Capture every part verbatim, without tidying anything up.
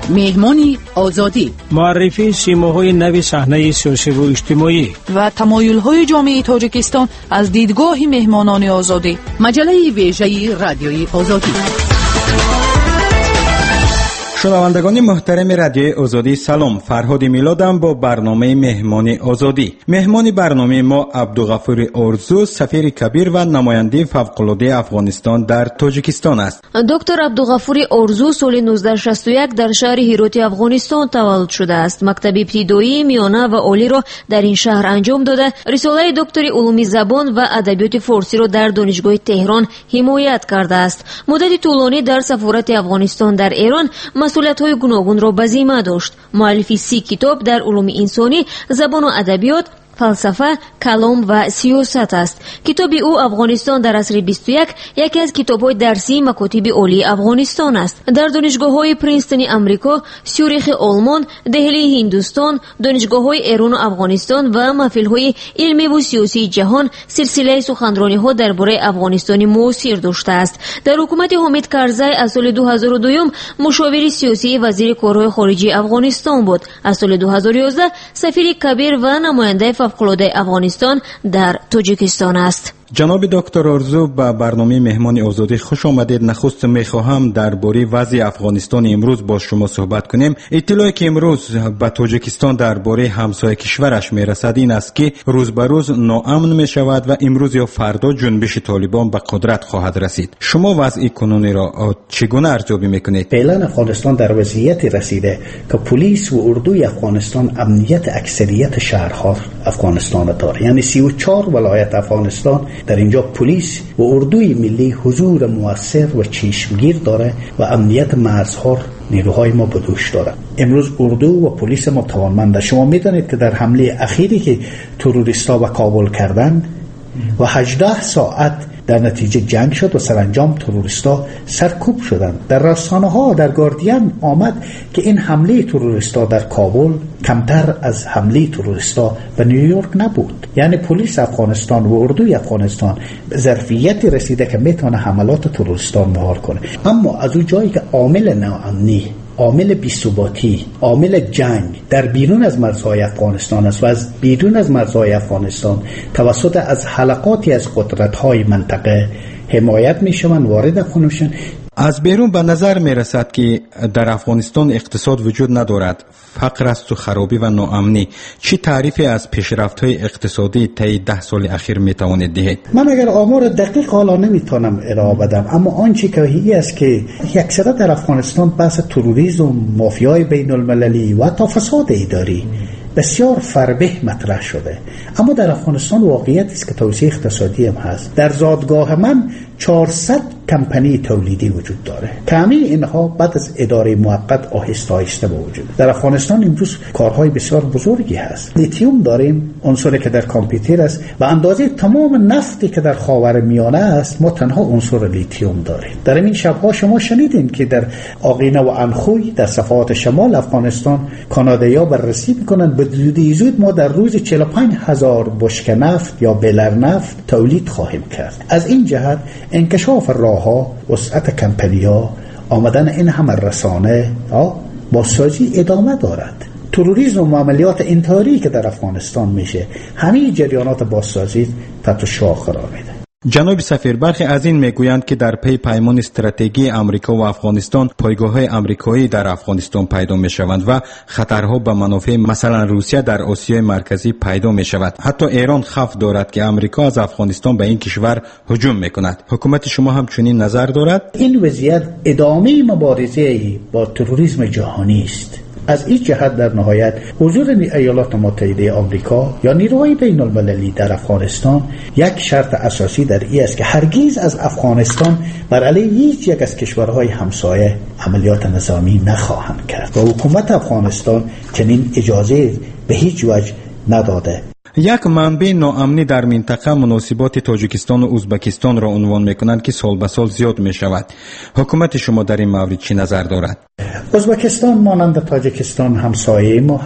مهمانی آزادی، معرفی سیماهای نوی صحنه سیاسی و اجتماعی و تمایل‌های جامعه تاجیکستان از دیدگاه مهمانان آزادی. مجله ویژه رادیوی آزادی. شنوندگان محترم رادیوی آزادی سلام، فرهاد میلادم با برنامه مهمان آزادی. مهمان برنامه ما عبدالغفور ارزو، سفیر کبیر و نماینده فوق‌العاده افغانستان در تاجیکستان است. دکتر عبدالغفور ارزو سال نوزده صد و شصت و یک در شهر هیروت افغانستان تولد شده است. مکتب ابتدایی، میانه و عالی را در این شهر انجام داده. رساله دکتری علوم زبان و ادبیات فارسی را در دانشگاه تهران حمایت کرده است. مدت طولانی در سفارت افغانستان در ایران مسئولیت‌های گوناگون را به ذمه داشت. مؤلف سی کتاب در علوم انسانی، زبان و ادبیات، فلسفه، کلام و سیاست است. کتاب او افغانستان در عصر بیست و یک یکی از کتاب‌های درسی مکاتب عالی افغانستان است. در دانشگاه‌های پرینستون امریکا، سیوریخ آلمان، دهلی هندوستان، دانشگاه‌های ایران و افغانستان و محفل‌های علمی و سیاسی جهان سلسله سخنرانی‌ها درباره افغانستان معاصر داشته است. در حکومت حامد کرزی از سال دو هزار و دو مشاور سیاسی وزیر کارهای خارجی افغانستان بود. از سال دو هزار و یازده سفیر کبیر و نماینده فوق‌العاده افغانستان در تاجیکستان است. جناب دکتر ارزو، به برنامه مهمان آزادی خوش آمدید. نخست میخواهم درباره وضع افغانستان امروز با شما صحبت کنیم. اطلاعی که امروز به تاجیکستان درباره همسایه کشورش میرسد این است که روز به روز ناامن میشود و امروز یا فردا جنبش طالبان به قدرت خواهد رسید. شما وضع کنونی را چگونه ارزیابی میکنید؟ فعلا افغانستان در وضعیتی رسیده که پلیس و اردوی افغانستان امنیت اکثریت شهرها افغانستان داره. یعنی سی و چهار ولایت افغانستان در اینجا پلیس و اردوی ملی حضور مؤثر و چشمگیر داره و امنیت مرزها نیروهای ما به دوش داره. امروز اردو و پلیس ما توانمنده. شما میدانید که در حمله اخیری که تروریستا به کابل کردن و هجده ساعت در نتیجه جنگ شد و سرانجام تروریستا سرکوب شدند. در رسانه ها در گاردین آمد که این حمله تروریستا در کابل کمتر از حمله تروریستا به نیویورک نبود. یعنی پلیس افغانستان و اردوی افغانستان به ظرفیتی رسیده که میتونه حملات تروریستا مهار کنه. اما از اون جایی که عامل ناامنی، عامل بی‌ثباتی، عامل جنگ در بیرون از مرزهای افغانستان است و از بیرون از مرزهای افغانستان توسط از حلقاتی از قدرت‌های منطقه حمایت می‌شوند، وارد افغانستان. از بیرون به نظر می رسد که در افغانستان اقتصاد وجود ندارد، فقر است و خرابی و ناامنی. چی تعریفی از پیشرفت‌های اقتصادی طی ده سال اخیر می توانید دهید؟ من اگر آمار دقیق حالا نمیتونم ارائه بدم، اما آنچه که هی است که اکثرا در افغانستان بحث تروریسم، مافیای بین المللی و تا فساد اداری بسیار فربه مطرح شده. اما در افغانستان واقعیت است که توسعه اقتصادی هم هست. در زادگاه من چهارصد کمپانی تولیدی وجود داره که همه اینها بعد از اداره موقت آهسته آهسته به وجود. در افغانستان امروز کارهای بسیار بزرگی هست. لیتیوم داریم، عنصری که در کامپیوتر است. به اندازه تمام نفتی که در خاورمیانه است ما تنها عنصر لیتیوم داریم. در این شبها شما شنیدین که در آقینه و انخوی در صفحات شمال افغانستان کانادایی‌ها بررسی می‌کنند به زودی زود ما در روز چهل و پنج هزار بشکه نفت یا بلر نفت تولید خواهیم کرد. از این جهت انکشاف راه‌ها، وسعت کمپانی‌ها، آمدن این همه رسانه بازسازی ادامه دارد. تروریسم و عملیات انتحاری که در افغانستان میشه همه جریانات بازسازی تحت شعاع قرار میده. جناب سفیر، برخی از این میگویند که در پی پیمان استراتژی امریکا و افغانستان پایگاه‌های امریکایی در افغانستان پیدا می‌شوند و خطرها به منافع مثلا روسیه در آسیای مرکزی پیدا می‌شود. حتی ایران خوف دارد که امریکا از افغانستان به این کشور هجوم می‌کند. حکومت شما هم چنین نظر دارد؟ این وضعیت ادامه مبارزه با تروریسم جهانی است. از این جهت در نهایت حضور ایالات متحده آمریکا یا نیروهای بین المللی در افغانستان یک شرط اساسی در این است که هرگز از افغانستان بر علیه هیچ یک از کشورهای همسایه عملیات نظامی نخواهند کرد و حکومت افغانستان چنین اجازه به هیچ وجه نداده. یک منبع ناامنی در منطقه مناسبات تاجیکستان و ازبکستان را عنوان می‌کنند که سال به سال زیاد می‌شود. حکومت شما در این مورد چی نظر دارد؟ ازبکستان مانند تاجیکستان همسایه ما هست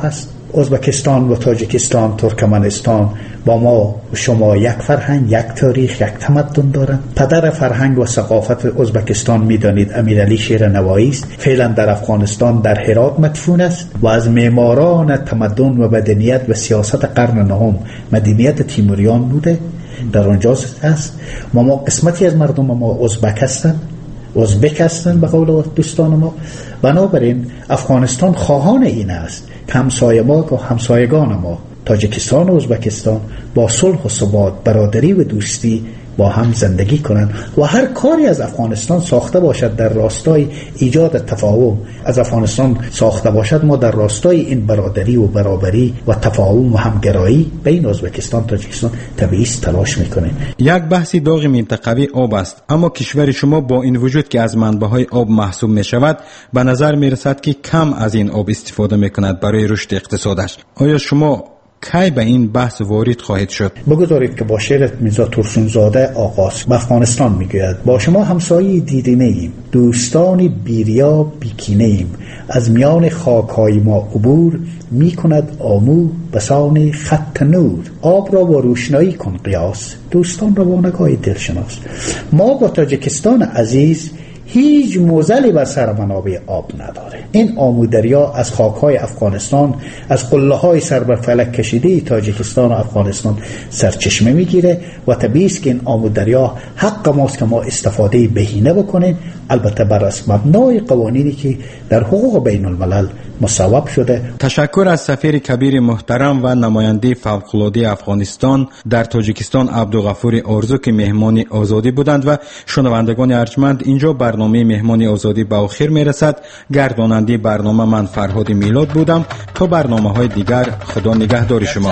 ازبکستان و تاجیکستان، ترکمنستان با ما و شما یک فرهنگ، یک تاریخ، یک تمدن دارند. پدر فرهنگ و ثقافت ازبکستان میدانید امیرعلی شیرنوایی است. فعلا در افغانستان در هرات مدفون است و از معماران تمدن و مدنیت و سیاست قرن نهم مدنیت تیموریان بوده، در آنجا است. ما ما قسمتی از مردم ما ازبک هستند، ازبک هستند به قول دوستان ما. بنابراین افغانستان خواهان این است که همسایه ما و همسایگان ما تاجیکستان و ازبکستان با صلح و ثبات، برادری و دوستی با هم زندگی کنند و هر کاری از افغانستان ساخته باشد در راستای ایجاد تفاهم از افغانستان ساخته باشد، ما در راستای این برادری و برابری و تفاهم و همگرایی بین ازبکستان و تاجیکستان طبیعی تلاش میکنیم. یک بحثی داغ منطقوی آب است، اما کشور شما با این وجود که از منبع‌های آب محسوب میشود به نظر میرسد که کم از این آب استفاده میکند برای رشد اقتصادش. آیا شما کی به این بحث وارد خواهید شد؟ بگذارید که با شعر میرزا ترسونزاده آغاز به افغانستان میگوید: با شما همسایه دیرینه ایم، دوستانی بیریا بیکینه ایم، از میان خاکهای ما عبور میکند آمو بسان خط نور. آب را با روشنایی کن قیاس، دوستان را با نگاه دلشناس. ما با تاجیکستان عزیز هیچ موزلی بر سر منابع آب نداره. این آمو دریا از خاکهای افغانستان، از قله‌های سر بر فلک کشیده تاجیکستان و افغانستان سرچشمه میگیره و طبیعی است که این آمو دریا حق ماست که ما استفاده بهینه بکنیم، البته بر اساس مبنای قوانینی که در حقوق بین الملل مصوب شده. تشکر از سفیر کبیر محترم و نماینده فوق‌العاده افغانستان در تاجیکستان عبدالغفور آرزو که مهمان آزادی بودند. و شنوندگان ارجمند، اینجا برنامه مهمان آزادی به آخر میرسد. گرداننده برنامه من فرهاد میلاد بودم. تا برنامه‌های دیگر، خدا نگهدار شما.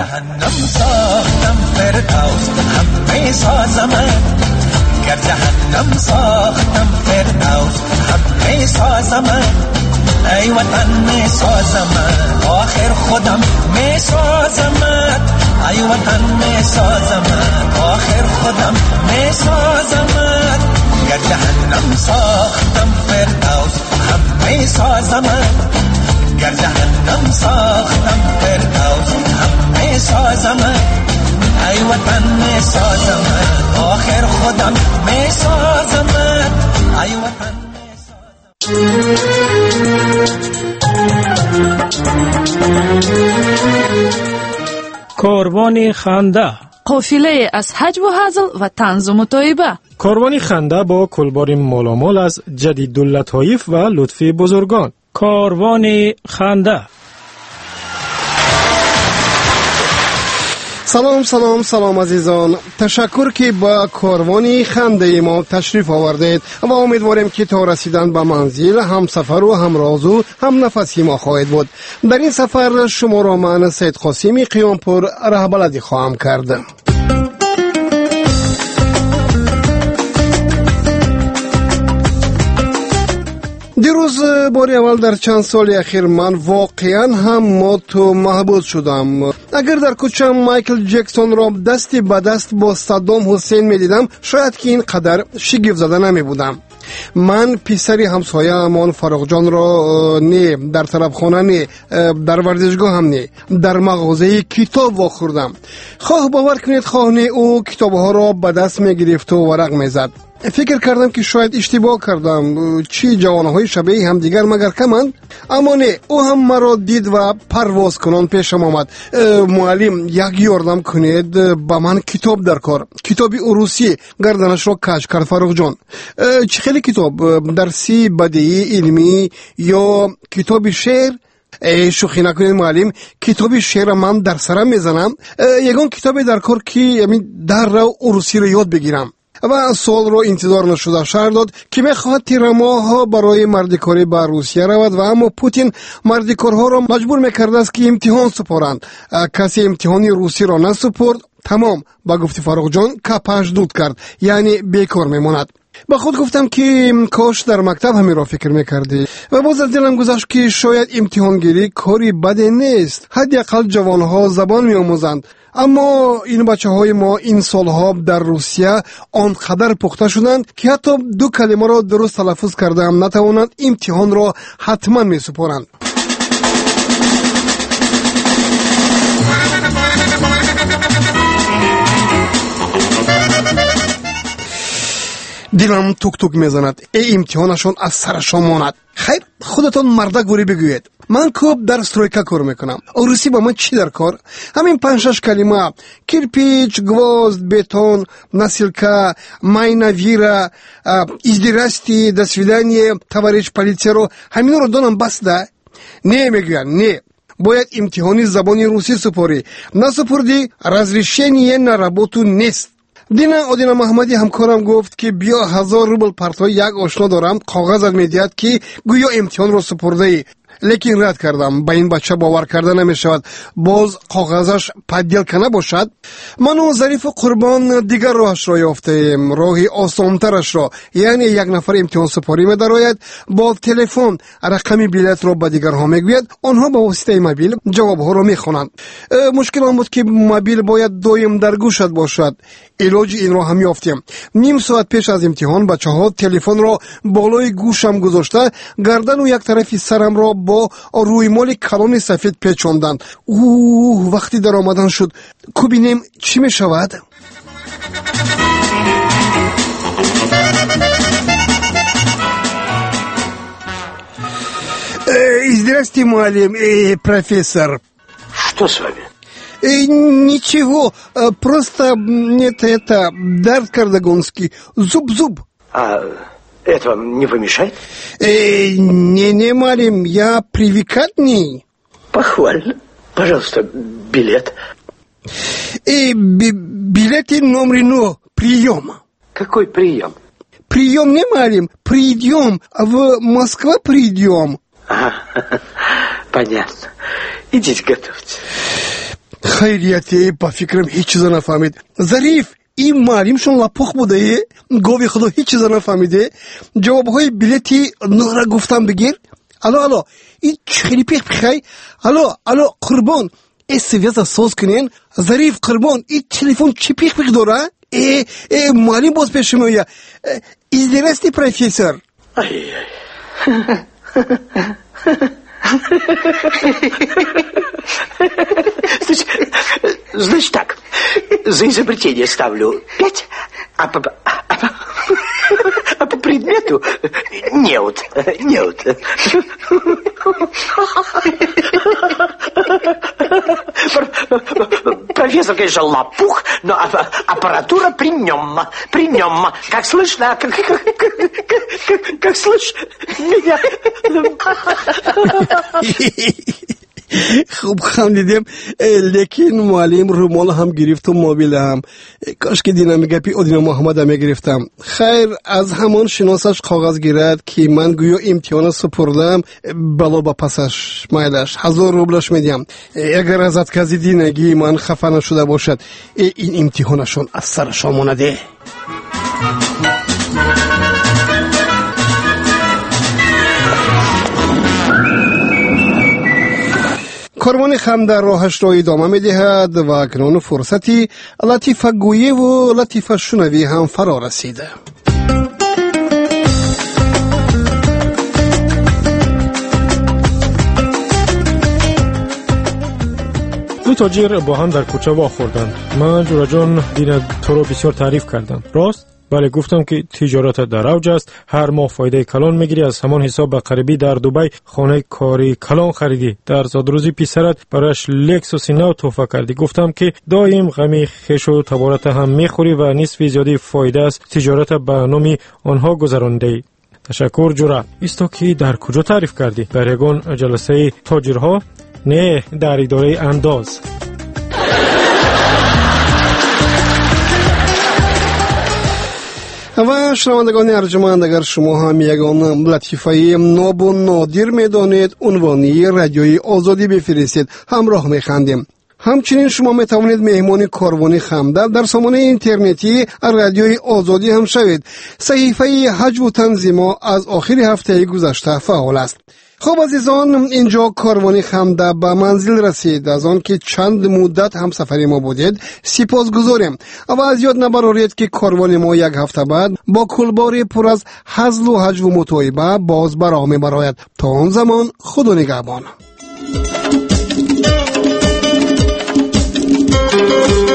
گر جهنم ساختم فردوس هم می سازم، ای وطن می سازم، آخر خودم می سازم، ای وطن می سازم، آخر خودم می سازم. گر جهنم ساختم فردوس هم می سازم، گر جهنم ساختم فردوس هم می سازم، ای وطن می سازم، آخر خودم می سازم، ای وطن می سازم. کاروان خنده، قافله از حج و هزل و طنز و مطایبه. کاروان خنده با کلبار مالامال از جدیداللطایف و لطف بزرگان. کاروان خنده. سلام سلام سلام عزیزان، تشکر که با کاروان خنده ما تشریف آوردید و امیدواریم که تا رسیدن به منزل هم سفر و هم راز و هم نفسی ما خواهید بود. در این سفر شما را من سید قاسمی قیامپور رهبردی خواهم کرد. دیروز باری اول در چند سال اخیر من واقعا هم مات و محبوس شدم. اگر در کوچه مایکل جکسون را دستی به دست با صدام حسین می دیدم، شاید که این قدر شگفت زده نمی بودم. من پسری همسایه امان فاروق جان را نه در طرف خانه نه در ورزشگاه هم نه در مغازه کتاب واخوردم. خواه باور کنید خواه نه، او کتاب ها را به دست می گرفت و ورق می زد. فکر کردم که شاید اشتباه کردم، چی جوانهای شبیه هم دیگر مگر کمند؟ اما نه، او هم مرا دید و پرواز کنان پیشم آمد. معلم یک یاردم کنید، با من کتاب در کار، کتابی روسی. گردنش را کج کرد فاروق جان. چه خیلی کتاب؟ درسی بدیعی علمی یا کتاب شعر؟ ای شوخی نکنید معلم، کتاب شعر من در سرم میزنم. یگان کتاب در کار که در را روسی را یاد بگیرم. و سوال رو انتظار نشده شهر داد که میخواد تیرماها برای مردکاری به روسیه رود و اما پوتین مردکارها را مجبور میکرده است که امتحان سپارند. کسی امتحانی روسی را نسپرد، تمام با گفت فاروق جان کپش دود کرد، یعنی بیکار میماند. با خود گفتم که کاش در مکتب همین را فکر میکردی و باز از دلم گذشت که شاید امتحانگیری کاری بده نیست، حداقل جوانها زبان میآموزند. اما این بچه های ما این سالها در روسیه آنقدر پخته شدند که حتی دو کلمه را درست تلفظ کرده هم نتوانند، امتحان را حتما می سپارند. دلم توک توک میزند. ای امتحانشون از سرشان ماند. خیر خودتان مردا گوری بگوید. من خوب در استرویکا کار میکنم. عروسی با من چی در کار؟ همین پنج شش کلمه: کیرپیچ، گوزد، بتون، نسیلکا، майна віра, іздирасті, до свидания, товарищ полиция رو همین رو دانم بس ده. نه میگوین نه. باید امتحانی زبانی روسی سپاری. نسپردی разрешение на работу نیست. دینا آدینا محمدی همکارم گفت که بیا هزار روبل پرتای یک آشنا دارم، کاغذ میدهد که گویا امتحان رو سپرده ای. لیکن رد کردم. با این بچه باور کرده نمی شود باز کاغذش پدیلکه نباشد. من و ظریف قربان دیگر راهش را یافتیم، راهی آسانترش را. یعنی یک نفر امتحان سپاری می درآید، با تلفن رقم بلیط را به دیگرها میگوید، آنها با واسطه موبیل جواب ها را می خوانند. مشکل آن بود که موبیل باید دایم در گوشت باشد. علاج این را هم یافتیم. نیم ساعت پیش از امتحان بچه ها تلفن را بالای گوشم گذاشته، گردن و یک طرف سرم را با روی مال کلان سفید پیچاندند. اوه وقتی در آمدن شد ببینیم چی می شود. Здравствуйте, معلم. профессор. Что с вами? Ничего, просто это, это, дарт кардагонский, зуб-зуб. А это вам не помешает? Не-не, малим, я привыкательный. Похвально. Пожалуйста, билет. Билет номер но, прием. Какой прием? Прием не малим, придем, в Москву придем. Ага, понятно. Идите готовьте. خیریتی با فکرم هیچ چیزا نفهمید. ظریف این معلمشون لپخ بوده، گاوی خدا هیچ چیزا نفهمیده. جوابهای بلیتی نو را گفتم بگیر. الو الو این خیلی پیخ بخی. الو الو قربان این سویزا سوز کنین. ظریف قربان این تلفن چی پیخ پیخ داره؟ ای ای معلم باز پیش میاد. Здравствуйте, профессор. Ай-яй. Значит, значит так, за изобретение ставлю пять, а по, а по, а по предмету неуд, неуд. Профессор, конечно, лопух, но аппаратура при нем, при нем. Как слышно, как, как, как, как слышно меня. خوب خم دیدیم، لیکن معلم رومال هم گرفت و موبیل هم. کاش که دینا میگه پی ادینا محمد هم گرفتم. خیر از همان شناسش کاغذ گرفت که من گویا امتحان سپردم، بالا با پسش مایلش هزار روبلش میدیم. اگر ازت کسی دینگی من خفه نشده باشد این امتحانشون از سرشان مونده. کاروان خم در راهش را ادامه می‌دهد و اکنون فرصتی لطیفه گویی و لطیفه شنوی هم فرا رسیده. دو تاجر با هم در کوچه واخوردند. من جورا جان دینا تو رو بسیار تعریف کردم. راست؟ بله گفتم که تجارت در اوج است، هر ماه فایده کلان میگیری. از همان حساب به قریبی در دبی خانه کاری کلان خریدی، در زادروزی پسرت برایش لکسوس نو تحفه کردی. گفتم که دایم غمی خش و تبارت هم میخوری و نصف زیادی فایده است تجارت به نام آنها گذرانده. تشکر جورا. ایستو که در کجا تعریف کردی؟ در یگان جلسه تاجرها؟ نه، در اداره انداز. و شنوندگان ارجمند، اگر شما هم یگان لطیفه ناب و نادر میدانید عنوانی رادیوی آزادی بفرستید، همراه میخندیم. همچنین شما میتوانید مهمان کاروان خمده در سامانه اینترنتی رادیوی آزادی هم شوید. صحیفه حجم و تنظیما از آخر هفته گذشته فعال است. خب عزیزان، اینجا کاروان خمده به منزل رسید. از آن که چند مدت هم سفری ما بودید سپاسگزاریم و از یاد نبرارید که کاروان ما یک هفته بعد با کلباری پر از هزل و هجو و متویبه باز براه میبراید. تا آن زمان خدا نگهبان.